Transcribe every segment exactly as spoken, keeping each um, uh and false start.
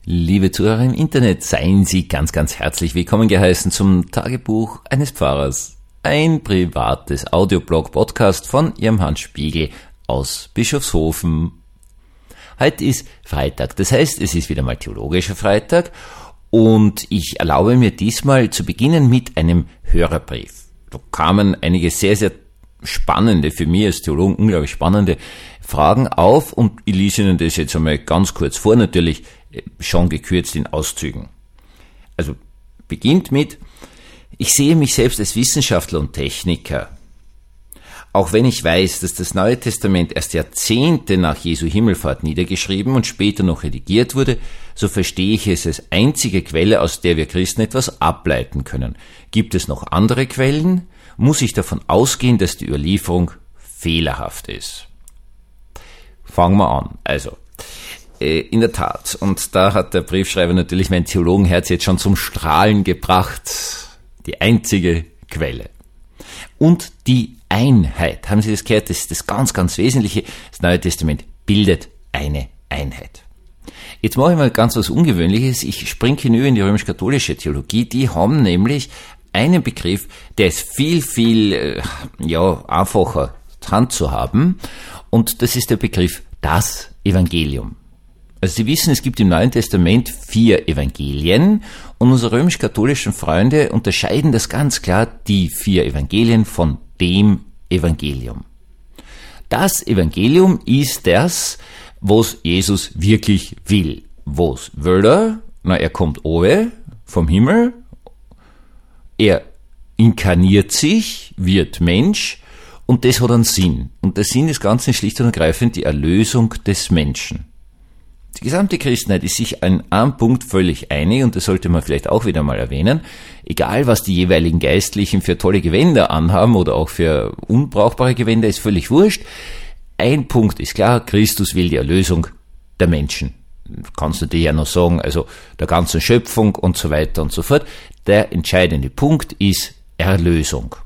Liebe Zuhörer im Internet, seien Sie ganz, ganz herzlich willkommen geheißen zum Tagebuch eines Pfarrers. Ein privates Audioblog-Podcast von Ihrem Hans Spiegel aus Bischofshofen. Heute ist Freitag, das heißt, es ist wieder mal theologischer Freitag und ich erlaube mir diesmal zu beginnen mit einem Hörerbrief. Da kamen einige sehr, sehr spannende, für mich als Theologen unglaublich spannende Fragen auf und ich lese Ihnen das jetzt einmal ganz kurz vor, natürlich schon gekürzt in Auszügen. Also beginnt mit: Ich sehe mich selbst als Wissenschaftler und Techniker. Auch wenn ich weiß, dass das Neue Testament erst Jahrzehnte nach Jesu Himmelfahrt niedergeschrieben und später noch redigiert wurde, so verstehe ich es als einzige Quelle, aus der wir Christen etwas ableiten können. Gibt es noch andere Quellen? Muss ich davon ausgehen, dass die Überlieferung fehlerhaft ist? Fangen wir an. Also, äh, in der Tat, und da hat der Briefschreiber natürlich mein Theologenherz jetzt schon zum Strahlen gebracht, die einzige Quelle. Und die Einheit. Haben Sie das gehört? Das ist das ganz, ganz Wesentliche. Das Neue Testament bildet eine Einheit. Jetzt mache ich mal ganz was Ungewöhnliches. Ich springe hinüber in die römisch-katholische Theologie. Die haben nämlich einen Begriff, der ist viel, viel ja, einfacher dran zu haben. Und das ist der Begriff das Evangelium. Also Sie wissen, es gibt im Neuen Testament vier Evangelien und unsere römisch-katholischen Freunde unterscheiden das ganz klar, die vier Evangelien von dem Evangelium. Das Evangelium ist das, was Jesus wirklich will. Was will er? Na, er kommt oben vom Himmel, er inkarniert sich, wird Mensch und das hat einen Sinn. Und der Sinn des Ganzen ist schlicht und ergreifend die Erlösung des Menschen. Die gesamte Christenheit ist sich an einem Punkt völlig einig, und das sollte man vielleicht auch wieder mal erwähnen, egal was die jeweiligen Geistlichen für tolle Gewänder anhaben oder auch für unbrauchbare Gewänder, ist völlig wurscht. Ein Punkt ist klar, Christus will die Erlösung der Menschen. Kannst du dir ja noch sagen, also der ganzen Schöpfung und so weiter und so fort. Der entscheidende Punkt ist Erlösung.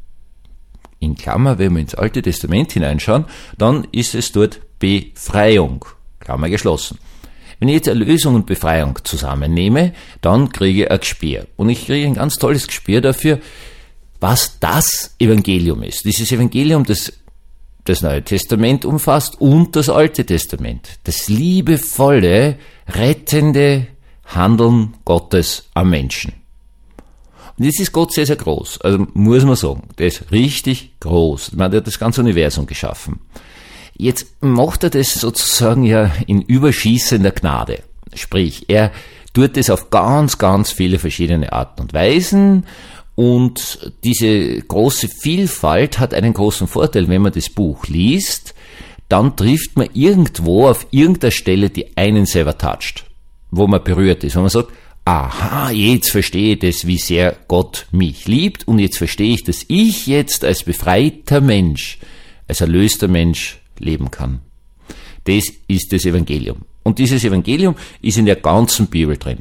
In Klammer, wenn wir ins Alte Testament hineinschauen, dann ist es dort Befreiung. Klammer geschlossen. Wenn ich jetzt Erlösung und Befreiung zusammennehme, dann kriege ich ein Gespür. Und ich kriege ein ganz tolles Gespür dafür, was das Evangelium ist. Dieses Evangelium, das das Neue Testament umfasst und das Alte Testament. Das liebevolle, rettende Handeln Gottes am Menschen. Und jetzt ist Gott sehr, sehr groß. Also muss man sagen, der ist richtig groß. Man hat das ganze Universum geschaffen. Jetzt macht er das sozusagen ja in überschießender Gnade. Sprich, er tut es auf ganz, ganz viele verschiedene Arten und Weisen. Und diese große Vielfalt hat einen großen Vorteil. Wenn man das Buch liest, dann trifft man irgendwo auf irgendeiner Stelle, die einen selber toucht, wo man berührt ist. Wo man sagt, aha, jetzt verstehe ich das, wie sehr Gott mich liebt, und jetzt verstehe ich, dass ich jetzt als befreiter Mensch, als erlöster Mensch leben kann. Das ist das Evangelium. Und dieses Evangelium ist in der ganzen Bibel drin.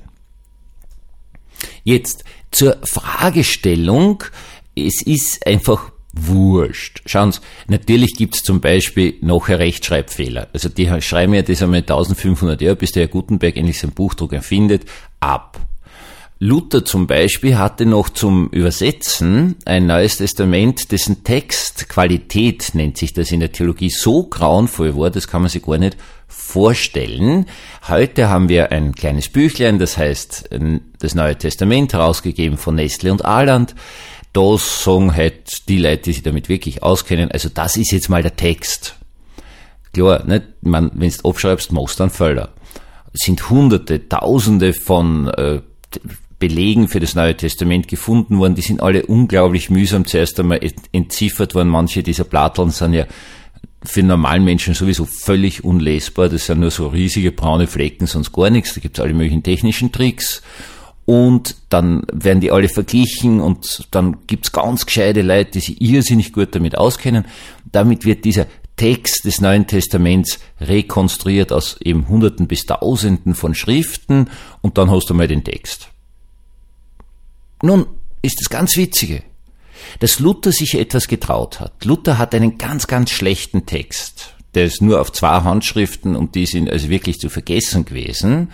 Jetzt zur Fragestellung, es ist einfach wurscht. Schauen Sie, natürlich gibt es zum Beispiel nachher Rechtschreibfehler. Also die schreiben ja das einmal eintausendfünfhundert Jahre, bis der Herr Gutenberg endlich sein Buchdruck erfindet, ab. Luther zum Beispiel hatte noch zum Übersetzen ein Neues Testament, dessen Textqualität, nennt sich das in der Theologie, so grauenvoll war, das kann man sich gar nicht vorstellen. Heute haben wir ein kleines Büchlein, das heißt das Neue Testament, herausgegeben von Nestle und Aland. Da sagen halt die Leute, die sich damit wirklich auskennen, also das ist jetzt mal der Text. Klar, nicht? Man, wenn du abschreibst, machst du einen Fehler. Es sind Hunderte, Tausende von äh, Belegen für das Neue Testament gefunden worden, die sind alle unglaublich mühsam zuerst einmal entziffert worden. Manche dieser Platteln sind ja für einen normalen Menschen sowieso völlig unlesbar. Das sind nur so riesige braune Flecken, sonst gar nichts. Da gibt es alle möglichen technischen Tricks. Und dann werden die alle verglichen und dann gibt's ganz gescheite Leute, die sich irrsinnig gut damit auskennen. Damit wird dieser Text des Neuen Testaments rekonstruiert aus eben Hunderten bis Tausenden von Schriften, und dann hast du mal den Text. Nun ist das ganz Witzige, dass Luther sich etwas getraut hat. Luther hat einen ganz, ganz schlechten Text. Der ist nur auf zwei Handschriften und die sind also wirklich zu vergessen gewesen.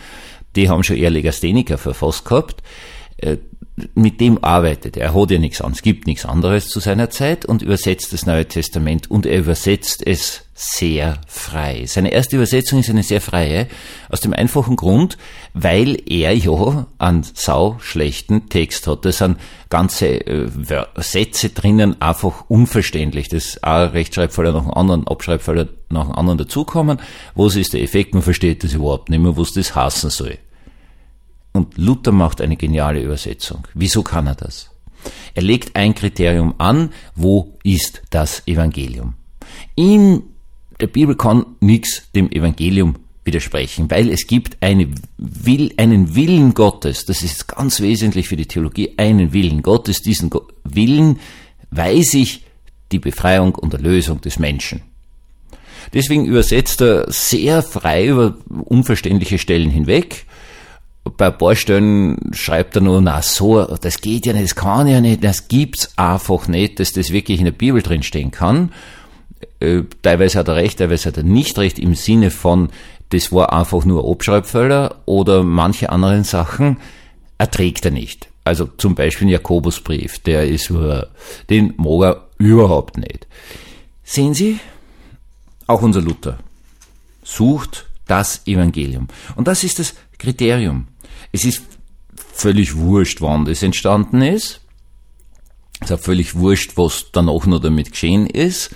die haben schon eher Legastheniker verfasst gehabt. Mit dem arbeitet er. Er hat ja nichts anderes, es gibt nichts anderes zu seiner Zeit und übersetzt das Neue Testament und er übersetzt es sehr frei. Seine erste Übersetzung ist eine sehr freie, aus dem einfachen Grund, weil er ja einen sau schlechten Text hat. Da sind ganze äh, Sätze drinnen einfach unverständlich. Das ist auch Rechtschreibfehler nach dem anderen, Abschreibfehler nach dem anderen dazukommen. Was ist der Effekt? Man versteht das überhaupt nicht mehr, was das heißen soll. Und Luther macht eine geniale Übersetzung. Wieso kann er das? Er legt ein Kriterium an, wo ist das Evangelium? In der Bibel kann nichts dem Evangelium widersprechen, weil es gibt eine Will, einen Willen Gottes, das ist ganz wesentlich für die Theologie, einen Willen Gottes, diesen Willen weiß ich die Befreiung und Erlösung des Menschen. Deswegen übersetzt er sehr frei über unverständliche Stellen hinweg. Bei ein paar Stellen schreibt er nur, na so, das geht ja nicht, das kann ja nicht, das gibt's einfach nicht, dass das wirklich in der Bibel drinstehen kann. Äh, teilweise hat er recht, teilweise hat er nicht recht, im Sinne von, das war einfach nur Abschreibfehler oder manche anderen Sachen erträgt er nicht. Also zum Beispiel den Jakobusbrief, der ist, den mag er überhaupt nicht. Sehen Sie, auch unser Luther sucht das Evangelium. Und das ist das Kriterium. Es ist völlig wurscht, wann das entstanden ist. Es ist auch völlig wurscht, was danach noch damit geschehen ist.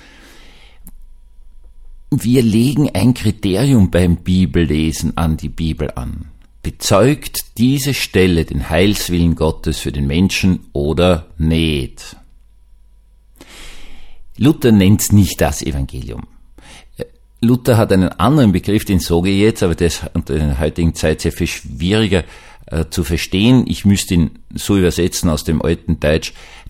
Wir legen ein Kriterium beim Bibellesen an die Bibel an. Bezeugt diese Stelle den Heilswillen Gottes für den Menschen oder nicht? Luther nennt es nicht das Evangelium. Luther hat einen anderen Begriff, den sage ich jetzt, aber der ist in der heutigen Zeit sehr viel schwieriger äh, zu verstehen. Ich müsste ihn so übersetzen aus dem alten Deutsch.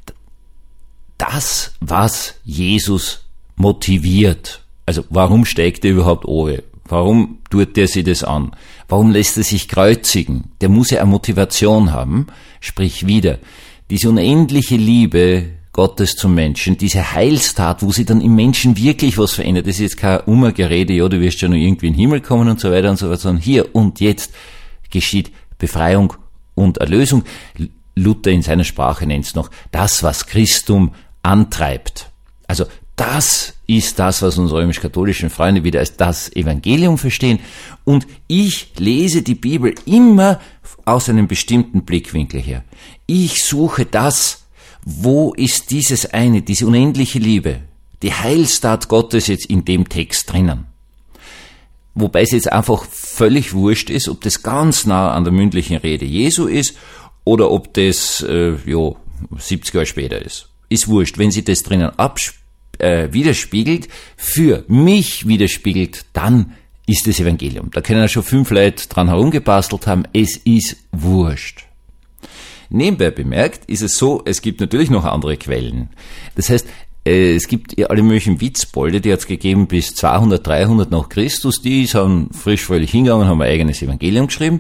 Das, was Jesus motiviert. Also warum steigt er überhaupt an? Warum tut er sich das an? Warum lässt er sich kreuzigen? Der muss ja eine Motivation haben. Sprich wieder, diese unendliche Liebe Gottes zum Menschen, diese Heilstat, wo sich dann im Menschen wirklich was verändert. Das ist jetzt kein Umgerede, ja, du wirst schon noch irgendwie in den Himmel kommen und so weiter und so weiter, sondern hier und jetzt geschieht Befreiung und Erlösung. Luther in seiner Sprache nennt es noch das, was Christum antreibt. Also das ist das, was unsere römisch-katholischen Freunde wieder als das Evangelium verstehen. Und ich lese die Bibel immer aus einem bestimmten Blickwinkel her. Ich suche das, wo ist dieses eine, diese unendliche Liebe, die Heilstat Gottes jetzt in dem Text drinnen? Wobei es jetzt einfach völlig wurscht ist, ob das ganz nah an der mündlichen Rede Jesu ist oder ob das äh, jo, siebzig Jahre später ist. Ist wurscht. Wenn sie das drinnen abspielt, Äh, widerspiegelt, für mich widerspiegelt, dann ist das Evangelium. Da können ja schon fünf Leute dran herumgebastelt haben, es ist wurscht. Nebenbei bemerkt ist es so, es gibt natürlich noch andere Quellen. Das heißt, äh, es gibt ja alle möglichen Witzbolde, die hat es gegeben bis zweihundert, dreihundert nach Christus, die sind frisch fröhlich hingegangen, haben ein eigenes Evangelium geschrieben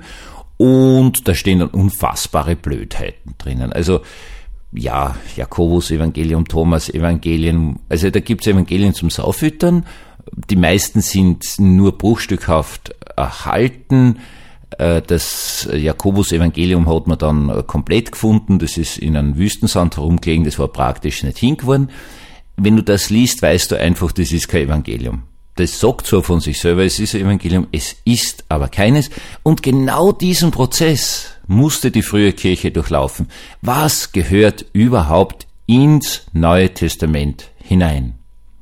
und da stehen dann unfassbare Blödheiten drinnen. Also ja, Jakobus Evangelium, Thomas Evangelium, also da gibt's Evangelien zum Saufüttern, die meisten sind nur bruchstückhaft erhalten, das Jakobus Evangelium hat man dann komplett gefunden, das ist in einem Wüstensand herumgelegen, das war praktisch nicht hingeworden. Wenn du das liest, weißt du einfach, das ist kein Evangelium. Das sagt zwar von sich selber, es ist ein Evangelium, es ist aber keines. Und genau diesen Prozess musste die frühe Kirche durchlaufen. Was gehört überhaupt ins Neue Testament hinein?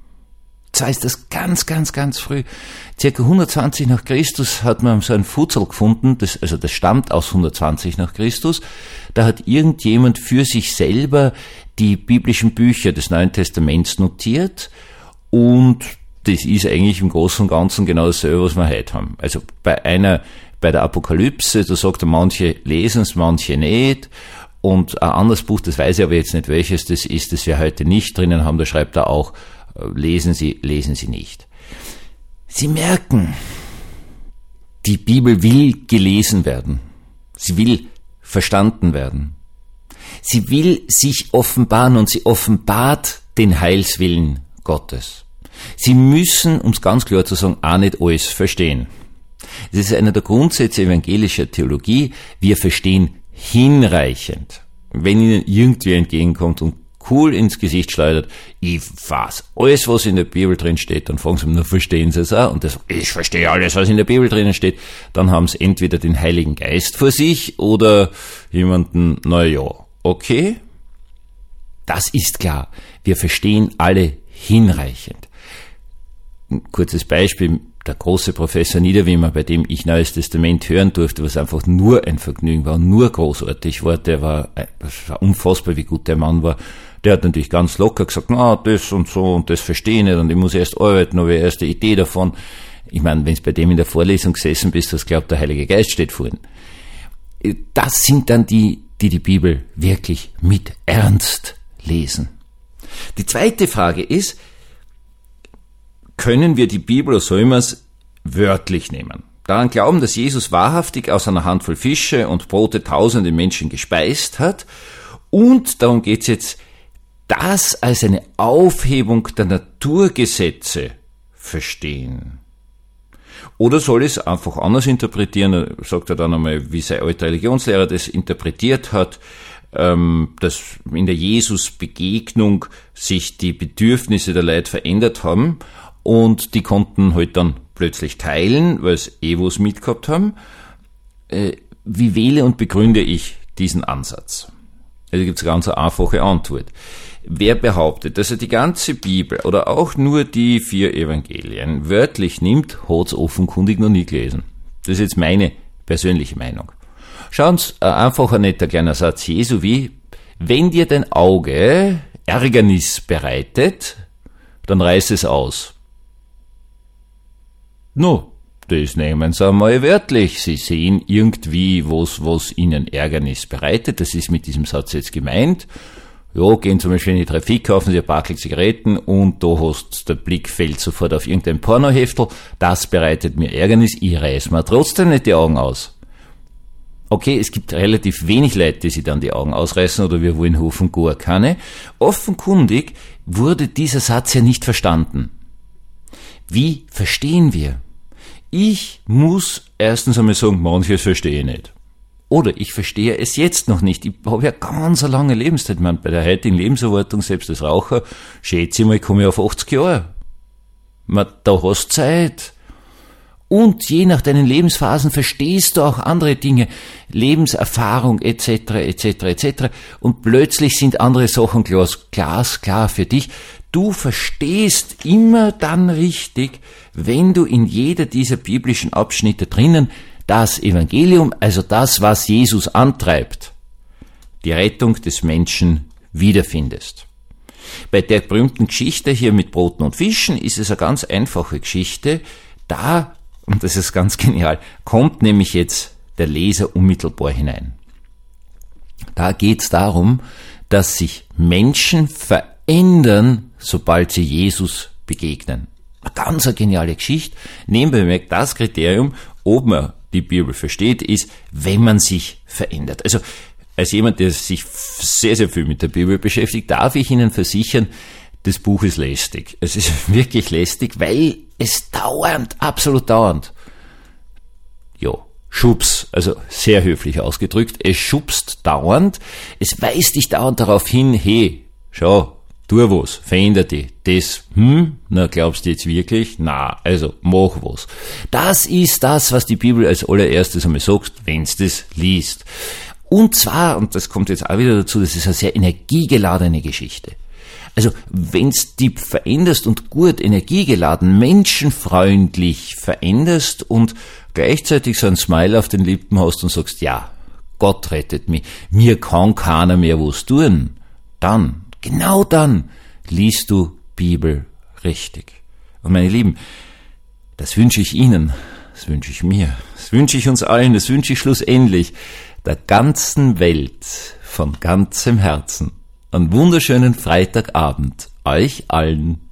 Das heißt, das ganz, ganz, ganz früh. Circa hundertzwanzig nach Christus hat man so ein Futzel gefunden, das, also das stammt aus hundertzwanzig nach Christus. Da hat irgendjemand für sich selber die biblischen Bücher des Neuen Testaments notiert und das ist eigentlich im Großen und Ganzen genau dasselbe, was wir heute haben. Also bei einer, bei der Apokalypse, da sagt er, manche lesen es, manche nicht. Und ein anderes Buch, das weiß ich aber jetzt nicht, welches das ist, das wir heute nicht drinnen haben, da schreibt er auch, lesen Sie, lesen Sie nicht. Sie merken, die Bibel will gelesen werden. Sie will verstanden werden. Sie will sich offenbaren und sie offenbart den Heilswillen Gottes. Sie müssen, um es ganz klar zu sagen, auch nicht alles verstehen. Das ist einer der Grundsätze evangelischer Theologie. Wir verstehen hinreichend. Wenn Ihnen irgendwer entgegenkommt und cool ins Gesicht schleudert, ich weiß alles, was in der Bibel drin steht, dann fragen Sie mich, nur verstehen Sie es auch? Und das, ich verstehe alles, was in der Bibel drinnen steht. Dann haben Sie entweder den Heiligen Geist vor sich oder jemanden, na ja, okay. Das ist klar. Wir verstehen alle hinreichend. Ein kurzes Beispiel. Der große Professor Niederwimmer, bei dem ich Neues Testament hören durfte, was einfach nur ein Vergnügen war, nur großartig war, der war, das war unfassbar, wie gut der Mann war. Der hat natürlich ganz locker gesagt, na, das und so und das verstehe ich nicht und ich muss erst arbeiten, habe ich erst eine Idee davon. Ich meine, wenn du bei dem in der Vorlesung gesessen bist, hast du glaubt, der Heilige Geist steht vor ihm. Das sind dann die, die die Bibel wirklich mit Ernst lesen. Die zweite Frage ist, können wir die Bibel, oder sollen wir es wörtlich nehmen? Daran glauben, dass Jesus wahrhaftig aus einer Handvoll Fische und Brote tausende Menschen gespeist hat. Und darum geht es jetzt, das als eine Aufhebung der Naturgesetze verstehen. Oder soll es einfach anders interpretieren, sagt er dann einmal, wie sein alter Religionslehrer das interpretiert hat, dass in der Jesus-Begegnung sich die Bedürfnisse der Leute verändert haben und die konnten halt dann plötzlich teilen, weil sie eh was mitgehabt haben. Wie wähle und begründe ich diesen Ansatz? Also gibt es eine ganz einfache Antwort. Wer behauptet, dass er die ganze Bibel oder auch nur die vier Evangelien wörtlich nimmt, hat es offenkundig noch nie gelesen. Das ist jetzt meine persönliche Meinung. Schauen Sie, einfach ein netter kleiner Satz Jesu wie, wenn dir dein Auge Ärgernis bereitet, dann reiß es aus. No, das nehmen Sie einmal wörtlich. Sie sehen irgendwie, was, was Ihnen Ärgernis bereitet. Das ist mit diesem Satz jetzt gemeint. Ja, gehen zum Beispiel in die Trafik, kaufen Sie ein Packl Zigaretten und da hast der Blick fällt sofort auf irgendein Pornoheftel. Das bereitet mir Ärgernis. Ich reiß mir trotzdem nicht die Augen aus. Okay, es gibt relativ wenig Leute, die sich dann die Augen ausreißen oder wir wollen hoffen gar keine. Offenkundig wurde dieser Satz ja nicht verstanden. Wie verstehen wir? Ich muss erstens einmal sagen, manches verstehe ich nicht. Oder ich verstehe es jetzt noch nicht. Ich habe ja ganz eine lange Lebenszeit. Ich meine, bei der heutigen Lebenserwartung, selbst als Raucher, schätze ich mal, komme ich auf achtzig Jahre. Man, da hast du Zeit. Und je nach deinen Lebensphasen verstehst du auch andere Dinge, Lebenserfahrung et cetera et cetera et cetera. Und plötzlich sind andere Sachen glasklar für dich. Du verstehst immer dann richtig, wenn du in jeder dieser biblischen Abschnitte drinnen das Evangelium, also das, was Jesus antreibt, die Rettung des Menschen wiederfindest. Bei der berühmten Geschichte hier mit Broten und Fischen ist es eine ganz einfache Geschichte. Da, und das ist ganz genial, kommt nämlich jetzt der Leser unmittelbar hinein. Da geht es darum, dass sich Menschen verändern, sobald sie Jesus begegnen. Eine ganz eine geniale Geschichte. Nebenbei bemerkt, das Kriterium, ob man die Bibel versteht, ist, wenn man sich verändert. Also als jemand, der sich sehr, sehr viel mit der Bibel beschäftigt, darf ich Ihnen versichern, das Buch ist lästig. Es ist wirklich lästig, weil es dauernd, absolut dauernd, ja, schubs, also sehr höflich ausgedrückt, es schubst dauernd, es weist dich dauernd darauf hin, hey, schau, tu was, veränder dich. Das, hm, na, glaubst du jetzt wirklich? Na, also, mach was. Das ist das, was die Bibel als allererstes einmal sagt, wenn's das liest. Und zwar, und das kommt jetzt auch wieder dazu, das ist eine sehr energiegeladene Geschichte. Also, wenn's die veränderst und gut energiegeladen, menschenfreundlich veränderst und gleichzeitig so ein Smile auf den Lippen hast und sagst, ja, Gott rettet mich, mir kann keiner mehr was tun, dann, genau dann, liest du Bibel richtig. Und meine Lieben, das wünsche ich Ihnen, das wünsche ich mir, das wünsche ich uns allen, das wünsche ich schlussendlich der ganzen Welt von ganzem Herzen. Einen wunderschönen Freitagabend euch allen.